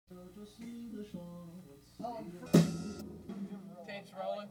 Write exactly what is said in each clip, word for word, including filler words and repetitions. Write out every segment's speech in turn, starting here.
Tape's rolling.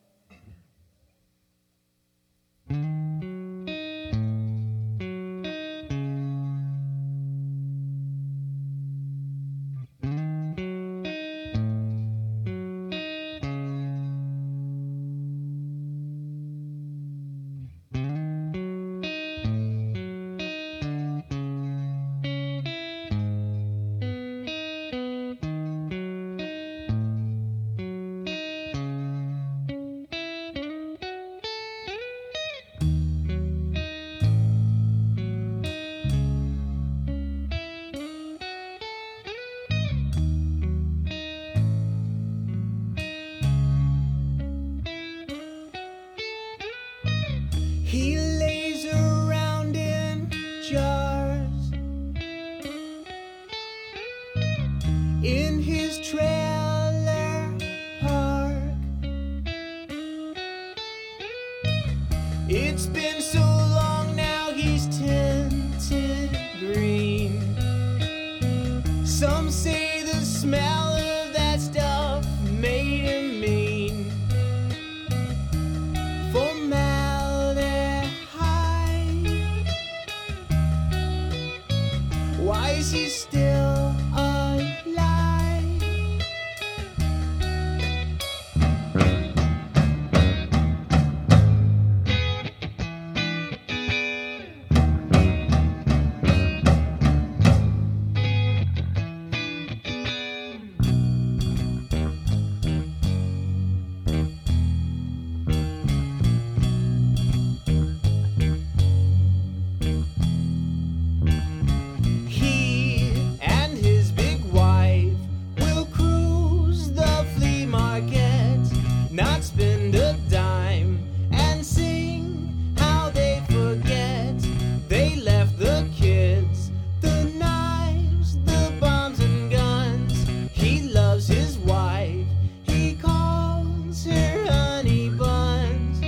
He lays around in jars in his trailer park. It's been so long now he's tinted green. Some say the smell of that stuff made him mean. Why is he still alive? Not spend a dime and sing how they forget. They left the kids, the knives, the bombs and guns. He loves his wife, he calls her honey buns.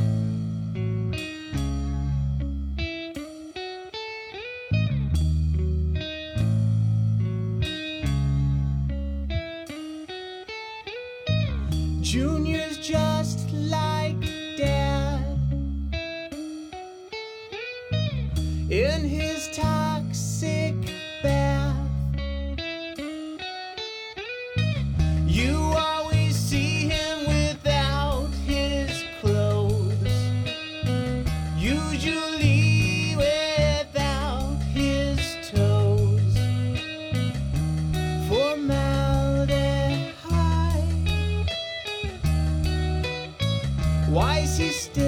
Junior's just like Dad in his toxic bath. You always see him without his clothes, usually without his toes. Formaldehyde. Why is he still